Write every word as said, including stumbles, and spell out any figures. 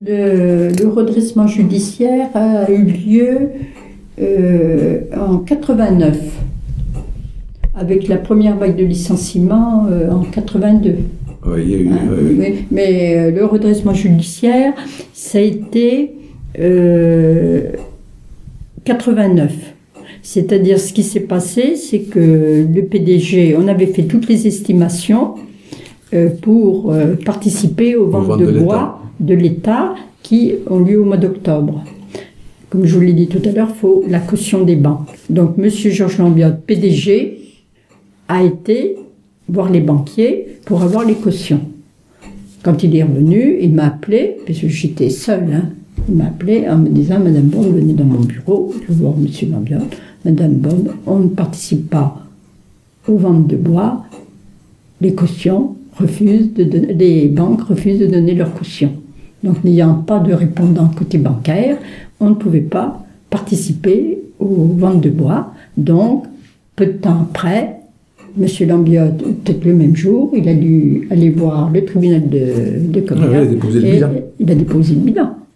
Le, le redressement judiciaire a eu lieu euh, en quatre-vingt-neuf, avec la première vague de licenciement euh, en quatre-vingt-deux. Oui, il y a eu, hein, oui. mais, mais euh, le redressement judiciaire, ça a été euh, quatre-vingt-neuf. C'est-à-dire, ce qui s'est passé, c'est que le P D G, on avait fait toutes les estimations euh, pour euh, participer aux ventes de, de bois de l'État qui ont lieu au mois d'octobre. Comme je vous l'ai dit tout à l'heure, il faut la caution des banques. Donc, M. Georges Lambiotte, P D G, a été voir les banquiers pour avoir les cautions. Quand il est revenu, il m'a appelé, parce que j'étais seule, hein, il m'a appelé en me disant « Madame Bond, venez dans mon bureau, je veux voir M. Lambiotte. Madame Bond, on ne participe pas aux ventes de bois, les cautions refusent de donner, les banques refusent de donner leurs cautions. Donc, n'ayant pas de répondant côté bancaire, on ne pouvait pas participer aux ventes de bois. Donc, peu de temps après, M. Lambiotte, peut-être le même jour, il a dû aller voir le tribunal de, de commerce. Ah, il a déposé le et bilan. Il a déposé le bilan.